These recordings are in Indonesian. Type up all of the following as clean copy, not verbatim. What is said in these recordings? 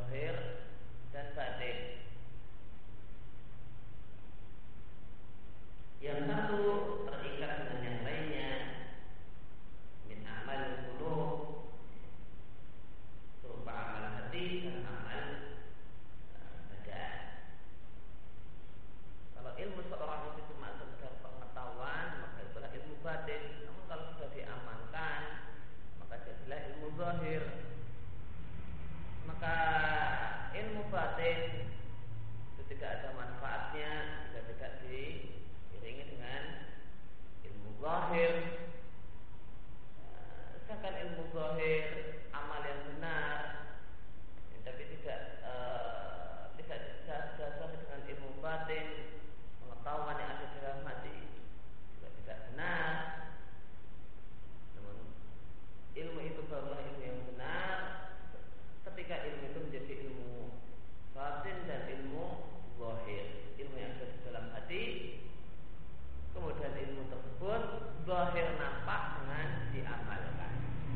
zahir dan batin. Yang satu terikat dengan yang lainnya, min amal qulub, berupa amal hati dan amal badan. Kalau ilmu seorang itu cuma sekedar pengetahuan, maka itulah ilmu batin. Namun kalau sudah diamalkan, maka jadilah ilmu zahir. Maka ilmu batin itu tidak ada manfaatnya jika tidak diiringi dengan ilmu zahir. Sedangkan ilmu zahir, amal yang benar, tapi tidak dasar dengan ilmu batin, pengetahuan yang ada dalam hati juga tidak benar. Namun ilmu itu barulah ilmu yang benar ketika ilmu itu menjadi ilmu batin dan ilmu zahir, ilmu yang ada di dalam hati. Kemudian ilmu tersebut zahir nampak dengan diamalkan.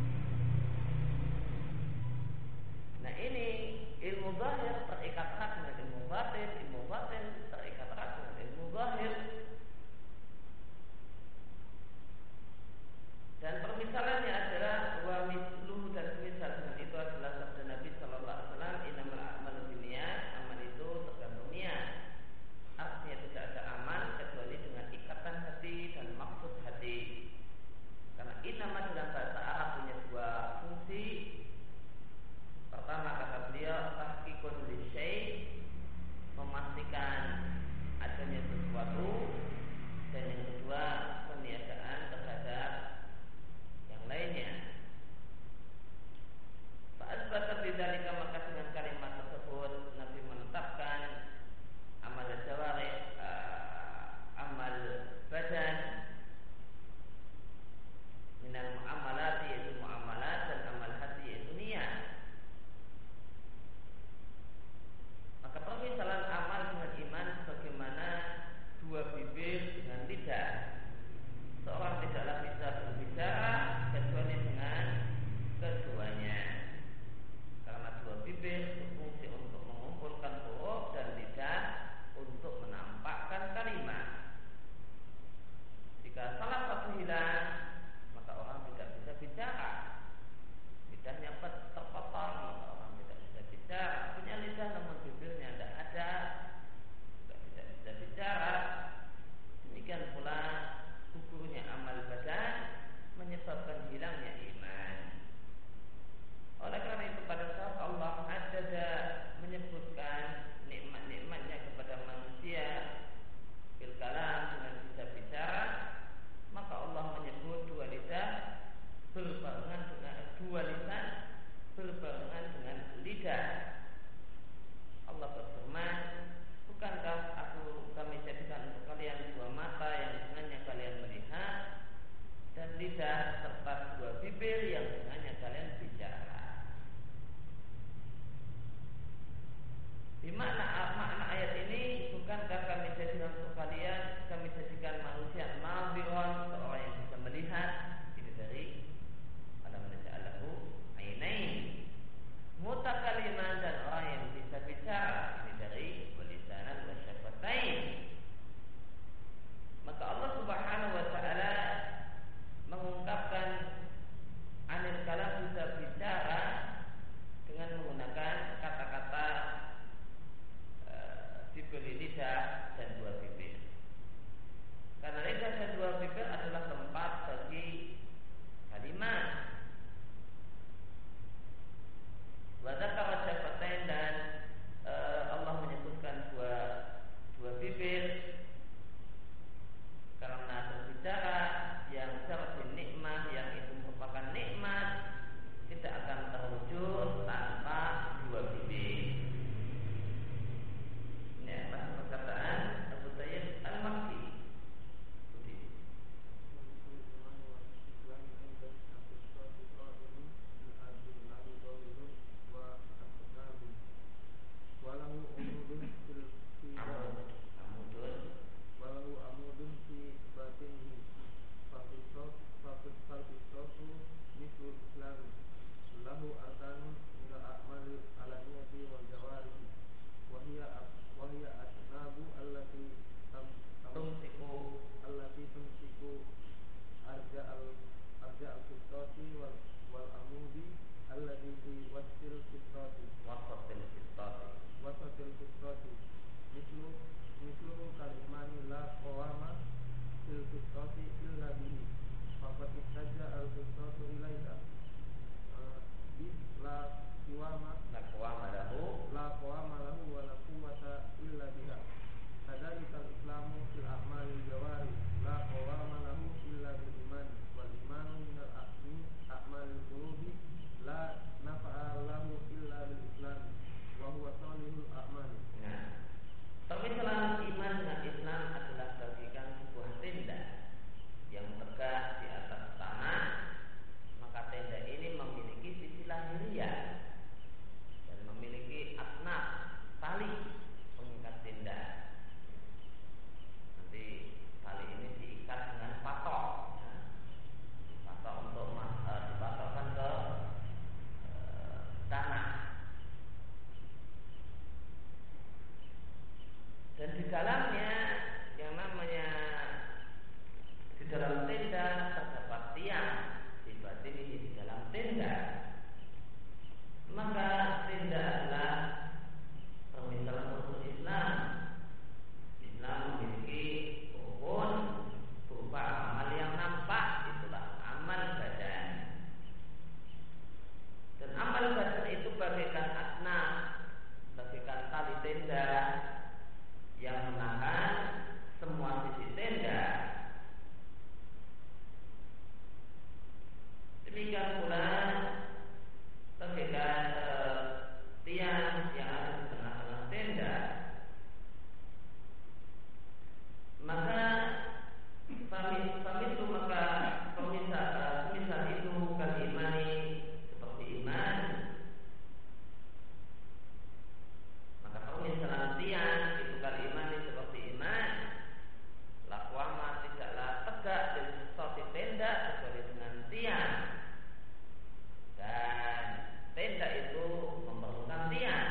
Nah ini ilmu zahir terikat erat dengan ilmu batin terikat erat dengan ilmu zahir. Dan permisalannya adalah wa misluhu, dan semisal dengan itu adalah sabda Nabi sallallahu alaihi wasallam, innamal a'malu binniyat, amal itu tergantung niat. Artinya tidak ada amal kecuali dengan ikatan hati dan maksud hati. Karena innama dalam bahasa Arab punya dua fungsi. Pertama kata beliau tahqiqun lisyai', memastikan adanya sesuatu, dan yang kedua peniadaan terhadap yang lainnya. Fa'asbata bidzalika, maka dengan kalimat tersebut Nabi menetapkan amal jawarih, amal badan, minal muamalat yaitu muamalat, dan amal hati yaitu niat. Maka permisalan amal dengan iman sebagaimana dua bibir dengan lidah. Seorang tidaklah bisa berbicara kecuali dengan keduanya, karena dua bagaikan asnaf, bagaikan tali tenda yang menahan semua sisi tenda. Demikian pula bagaikan tiang yang ada di tengah-tengah tenda. Maka pamit itu maka semisal itu kal imani seperti iman. Maka pemisalan tiang itu kal imani seperti iman. Lakwama tidaklah tegak dan sesuatu tenda kecuali dengan tiang. Dan tenda itu memerlukan tiang.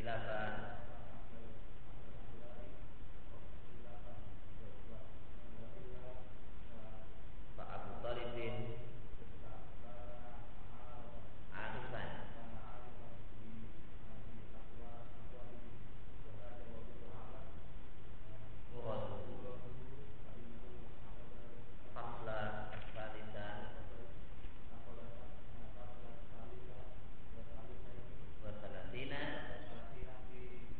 khilafan Pak Abu Thalibin arifan muradu fasla asfalisan wa salatina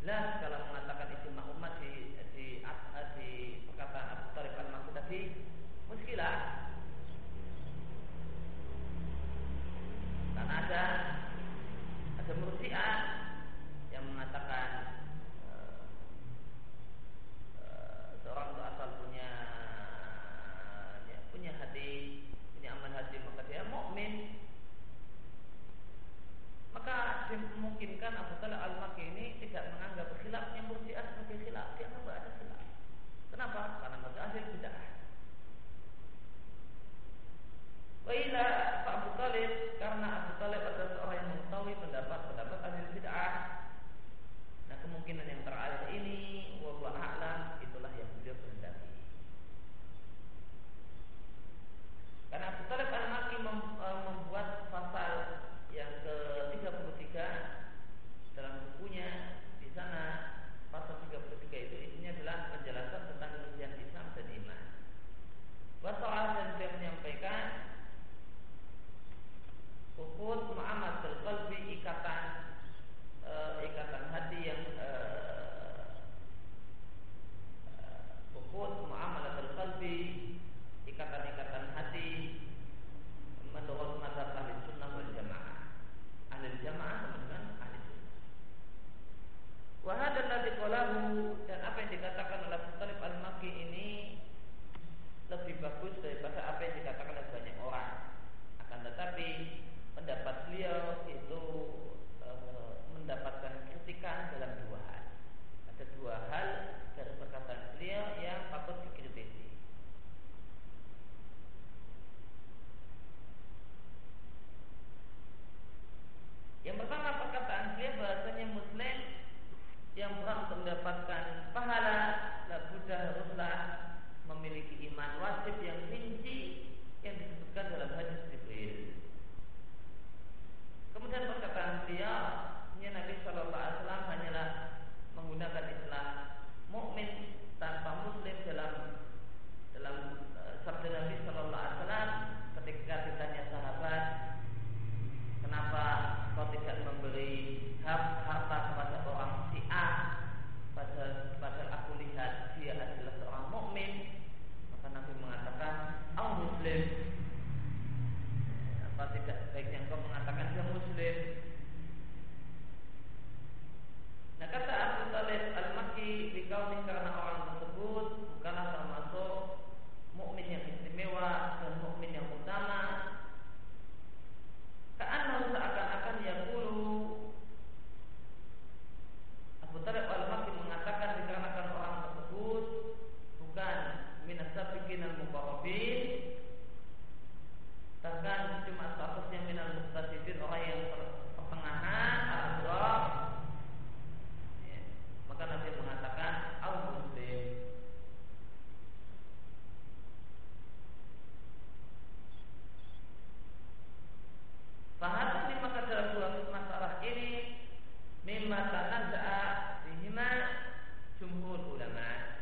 Jelas kalau mengatakan ijma umat di perkataan Abu Thalib al-Makki tadi muskilah, karena ada murji'ah yang mengatakan seorang itu asal punya hati, punya amal hati, maka dia mukmin. Maka dimungkinkan Abu Thalib al-Makki ini tidak menganggap khilafnya murji'ah sebagai khilaf, dia menganggap ada khilaf. Kenapa? Karena mereka ahli bid'ah. Wa ila Abu Thalib, karena Abu Thalib adalah seorang yang mengetahui pendapat ahli bid'ah. Nah, kemungkinan yang terakhir ini wallahu a'lam, itulah yang beliau kehendaki. Karena Abu Thalib al-Makki membuat pasal yang ke-33 dalam bukunya. Di sana pasal 33 itu isinya adalah penjelasan tentang rincian Islam dan iman. Wasoal, dan dia menyampaikan ukut mu'amatul qalbi, ikatan hati yang ukut mu'amalatul qalbi, ikatan hati menurut mazhab ahli sunnah wal jamaah. Ahli jamaah sama dengan ahli sunnah. Wa hadzal ladzi qalahu, dan apa yang dikatakan oleh Abu Thalib al-Makki ini lebih bagus daripada apa yang dikatakan oleh banyak orang. Akan tetapi pendapat beliau itu mendapatkan kritikan dalam dua hal. Ada dua hal dari perkataan beliau yang patut dikritisi. Yang pertama, perkataan beliau bahasanya Muslim yang berhak untuk mendapatkan pahala labudda, haruslah memiliki iman wajib yang rinci yang disebutkan dalam hadis Jibril. Kemudian perkataan beliau, Nabi Shallallahu Alaihi Wasallam hanyalah menggunakan istilah mukmin tanpa muslim dalam sabda Nabi Shallallahu Alaihi Wasallam ketika ditanya sahabat, kenapa kau tidak memberi harta kepada orang Syiah, padahal aku lihat dia adalah seorang mukmin. Maka Nabi mengatakan, "Au muslim." Apa tidak baiknya engkau mengatakan dia muslim? Nah, kata Abu Thalib al-Makki, dikauni karena orang tersebut bukanlah termasuk mukmin yang istimewa dan mukmin yang utama. Ka'annahu, seakan-akan yaqulu, Abu Thalib al-Makki mengatakan dikarenakan orang tersebut bukan minas sabiqin al-muqarrabin, bahkan cuma statusnya minal muqtasidin, orang yang pertengahan, al-abrar, ya. Maka Nabi mengatakan al-muslim. Fahadha, maka dalam dua masalah ini mimma tanaza'a bihima jumhur ulama.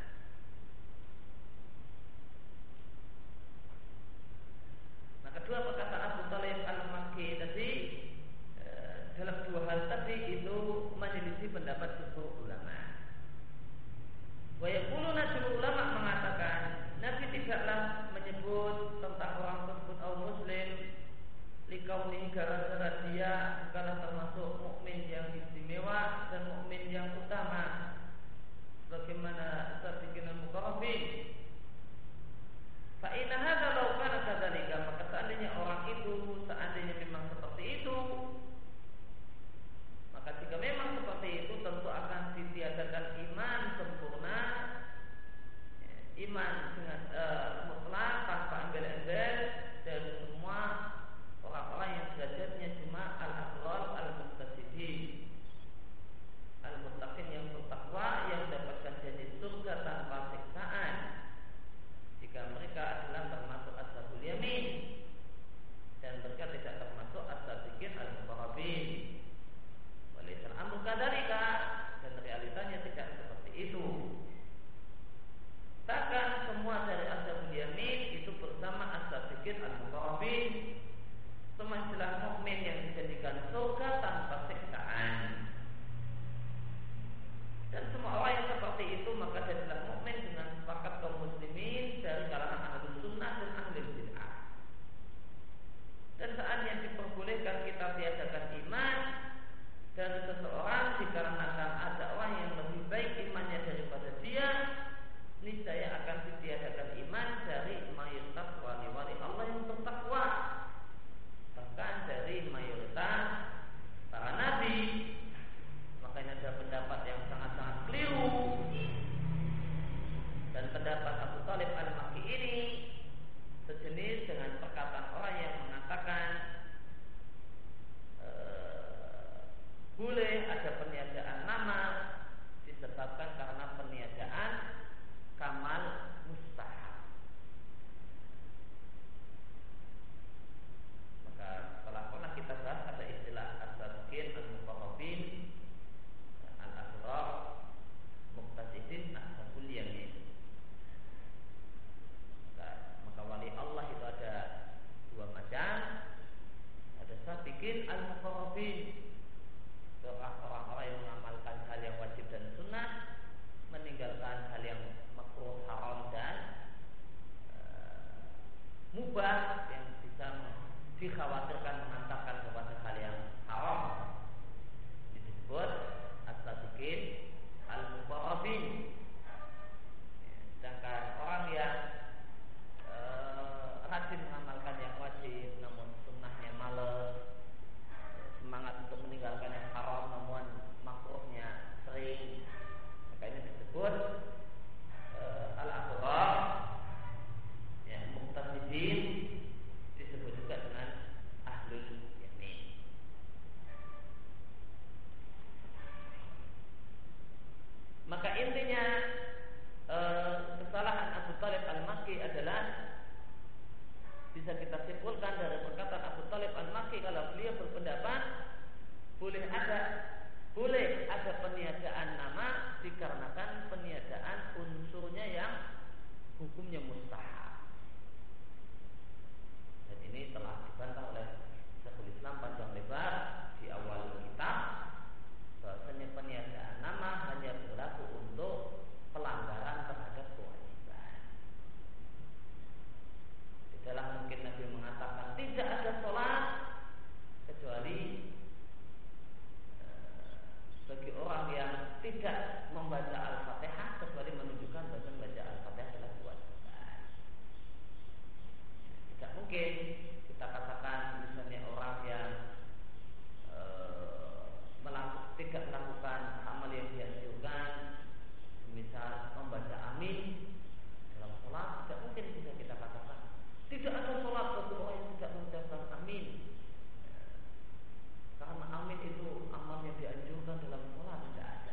Nah, kedua perkataan Abu Thalib al-Makki tadi dalam dua hal tadi itu menyelisih pendapat jumhur ulama. Wa yaquluna, jumhur ulama mengatakan Nabi tidaklah menyebut tentang orang tersebut al muslim likaunihi, gara-gara dia bukanlah termasuk mukmin yang istimewa dan mukmin yang utama bagaimana sabiqin al-muqarrabin. Fa inna hadza law kana kadzalika, maka seandainya orang itu memang seperti itu, maka jika memang seperti itu tentu akan ditiadakan iman sempurna, iman dengan mutlak tanpa embel-embel dan semua orang-orang yang derajatnya cuma al-aqlal al-muqtasidin, al-muttaqin yang bertakwa, yang mendapatkan janji surga tanpa siksaan, jika mereka adalah termasuk ashabul yamin dan mereka tidak termasuk boleh ada peniadaan nama dikarenakan peniadaan unsurnya yang hukumnya mustahab. Dan ini telah dibantah oleh Syekhul Islam panjang lebar di awal kitab, bahwasanya peniadaan nama hanya berlaku untuk pelanggaran terhadap kewajiban. Tidaklah mungkin Nabi mengatakan tidak ada sholat kecuali bagi orang yang tidak membaca Al-Fatihah, kecuali menunjukkan bahwa membaca Al-Fatihah adalah kewajiban. Tidak mungkin kita katakan misalnya orang yang tidak melakukan amal yang dianjurkan, misal membaca amin dalam sholat, tidak mungkin bisa kita katakan tidak ada sholat bagi orang yang tidak mengucapkan amin. Karena amin itu amal yang dianjurkan dalam sholat, tidak ada.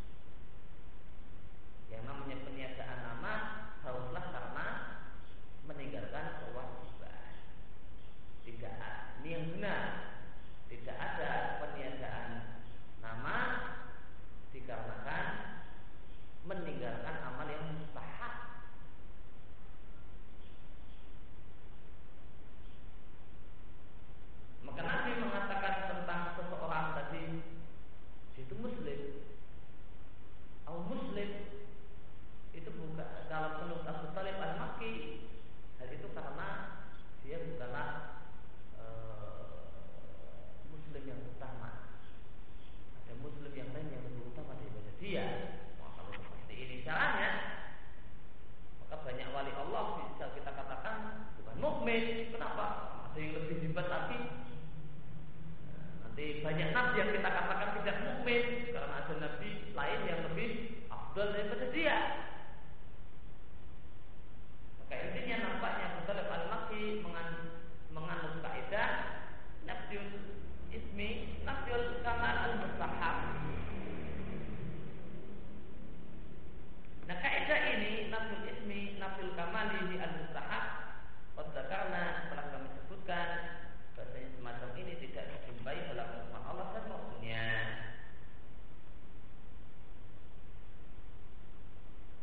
Yang namanya peniadaan nama haruslah karena meninggalkan kewajiban. Tidak, ini yang benar. Tidak ada peniadaan nama dikarenakan meninggalkan amal yang mustahab. Maka Nabi mengatakan tentang seseorang tadi, itu muslim, muslim itu bukan dalam menurut Abu Thalib Al-Makki. Hal itu karena dia bukanlah muslim yang utama. Ada muslim yang lain yang lebih utama daripada dia. Kalau seperti ini caranya, maka banyak wali Allah bisa kita katakan bukan mukmin. Kenapa? Ada yang lebih hebat lagi. Nanti banyak nabi yang kita katakan tidak mukmin karena ada nabi lain yang lebih afdal daripada dia. Maka intinya nampaknya Abu Thalib Al-Makki menganut kaidah nafyul ismi nafyul kamal al-mustahab. Nah, kaidah ini nafyul ismi nafyul kamali al-mustahab, karena telah kami sebutkan bahasanya semacam ini tidak dijumpai dalam firman Allah dan Rasulnya.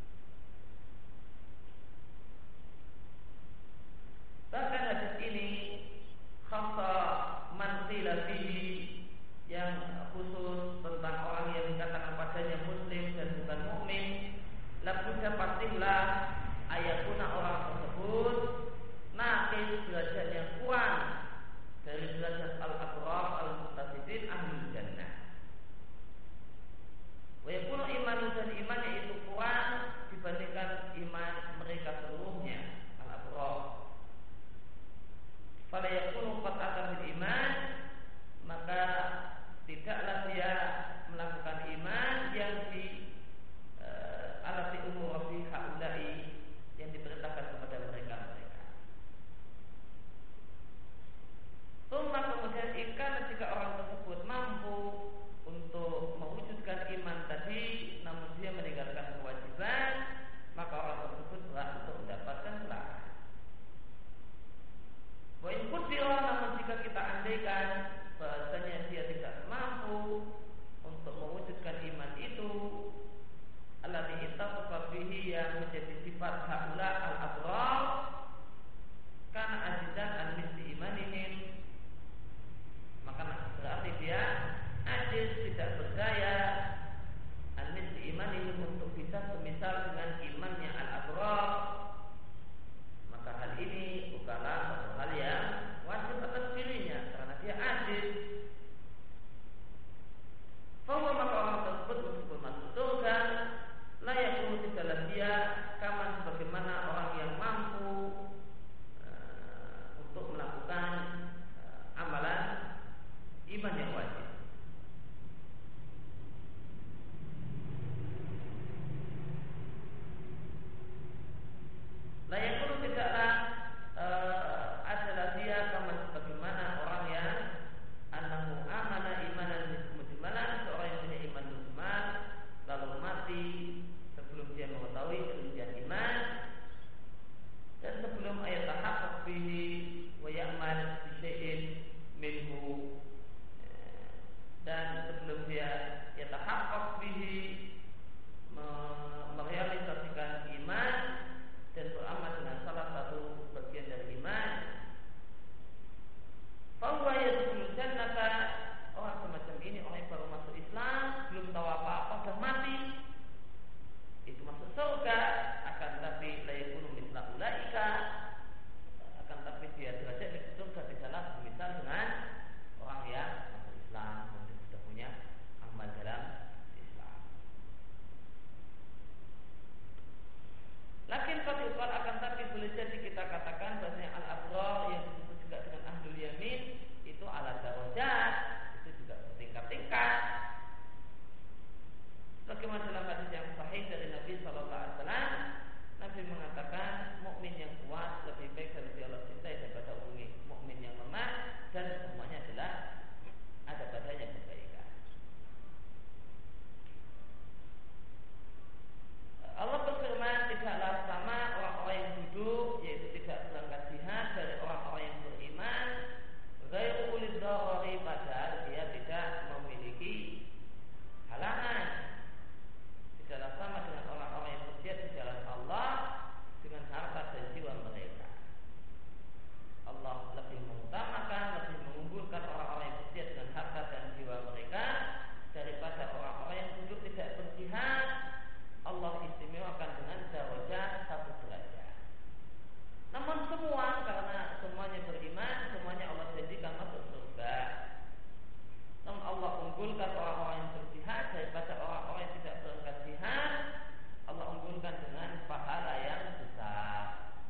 unggulkan orang-orang yang berjihad daripada orang-orang yang tidak berangkat jihad. Allah unggulkan dengan pahala yang besar.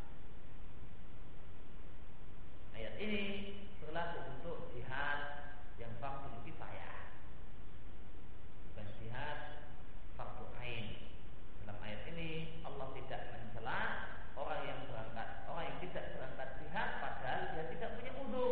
Ayat ini berlaku untuk jihad yang fardhu kifayah, bukan jihad fardhu ain. Dalam ayat ini Allah tidak mencela orang yang tidak berangkat jihad padahal dia tidak punya uzur.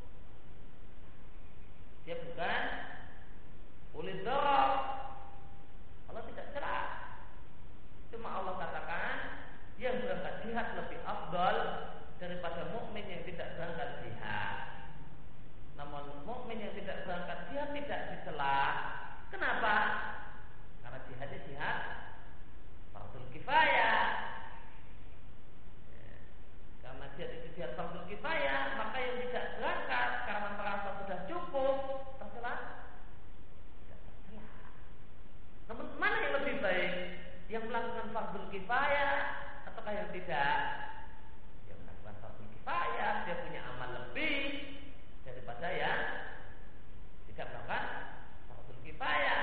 Dia bukan ulil darar. Allah tidak cela. Cuma Allah katakan yang berangkat jihad lebih afdal daripada mukmin yang tidak berangkat jihad. Namun mukmin yang tidak berangkat jihad tidak dicela. Kenapa? Karena jihadnya jihad fardhu kifayah. Karena jihad itu jihad fardhu kifayah, maka yang tidak berangkat karena merasa sudah cukup tercela? Tidak tercela. Namun mana yang lebih baik? Yang melakukan fardhu kifayah ataukah yang tidak? Yang melakukan fardhu kifayah dia punya amal lebih daripada yang tidak melakukan fardhu kifayah.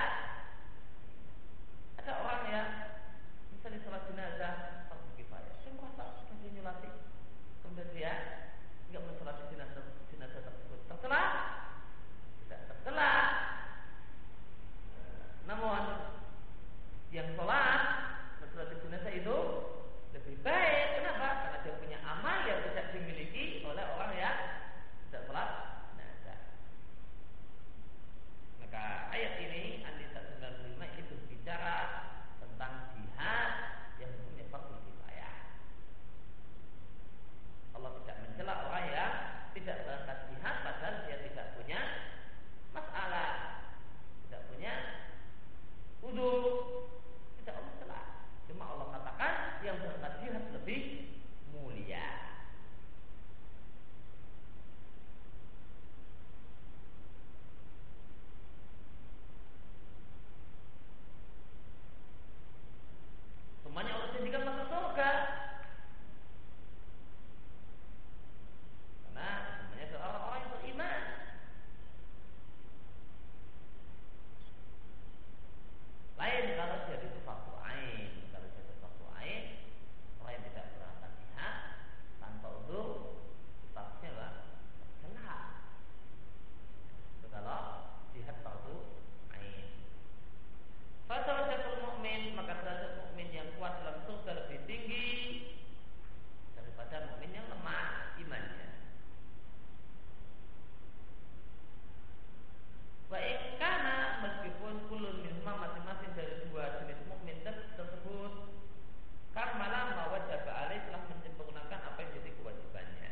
Ada orang yang misalnya sholat jenazah fardhu kifayah, dia merasa sudah dinyulati, kemudian dia tidak mensolati jenazah tersebut, tercela? Tidak tercela. Namun yang sholat mensolati jenazah itu lebih baik. Kenapa? Karena dia punya amal yang tidak dimiliki oleh orang yang tidak sholat jenazah. Maka ayat ini An-Nisa 95 ini berbicara tentang jihad yang punya fardhu kifayah. Allah tidak mencela orang yang tidak berangkat jihad padahal dia tidak punya masalah, tidak punya uzur. Tidak Allah cela. Cuma Allah katakan yang berangkat jihad lebih mulia. Semuanya Allah janjikan masuk surga. Karena semuanya adalah orang-orang yang beriman. Lain kalau dia itu fardhu ain. Kalau dia itu fardhu ain, orang yang tidak berangkat jihad tanpa uzur, statusnya adalah tercela. Itu kalau jihad fardhu ain. Fadarajatul mukmin, maka derajat mukmin yang kuat dalam surga lebih tinggi daripada mukmin yang lemah imannya. Wa in kana, meskipun kulun minhuma masing-masing dari dua jenis mukmin tersebut karena ma wajaba alaih telah menyempurnakan apa yang jadi kewajibannya.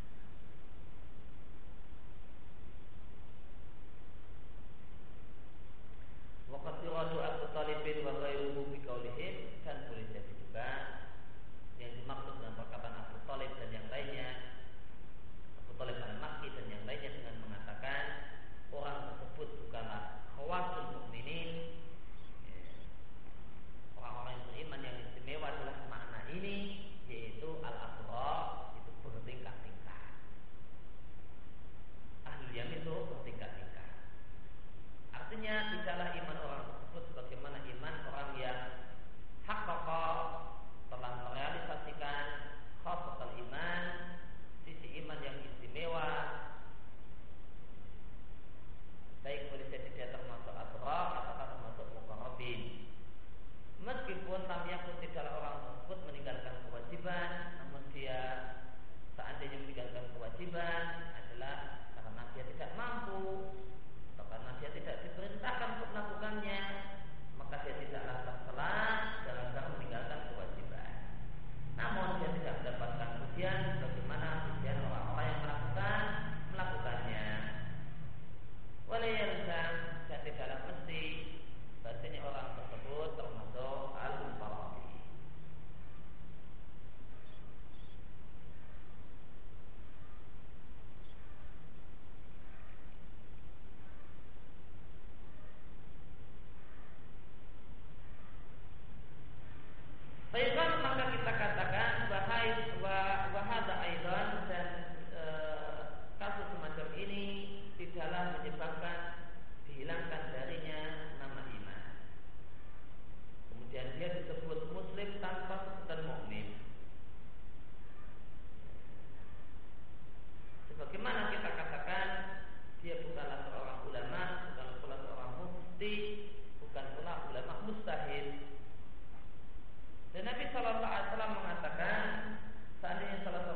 Wa qad yuradu Abu Thalibin wa ghairuhu bi qaulihim, dan boleh jadi juga yang dimaksud dengan perkataan Abu Thalib dan yang lainnya, Abu Thalib al-Makki dan yang lainnya dengan mengatakan orang tersebut bukanlah khawasul mukminin. Orang-orang yang beriman yang istimewa adalah makna ini, yaitu al-abrar, itu bertingkat-tingkat. Ahlul yamin itu bertingkat-tingkat. Artinya tidaklah iman orang tersebut sebagaimana iman orang yang haqqaqa, telah merealisasikan khasatul iman, sisi iman yang istimewa. Baik boleh jadi dia termasuk abrar atau termasuk muqarrabin. Meskipun pun tidaklah orang tersebut meninggalkan kewajiban, namun dia seandainya meninggalkan kewajiban adalah karena dia tidak mampu atau karena dia tidak diperintahkan untuk melakukannya, maka dia tidaklah tercela dalam meninggalkan mesti, bukan pula ulama mustahil. Dan Nabi Shallallahu Alaihi Wasallam mengatakan, seandainya salah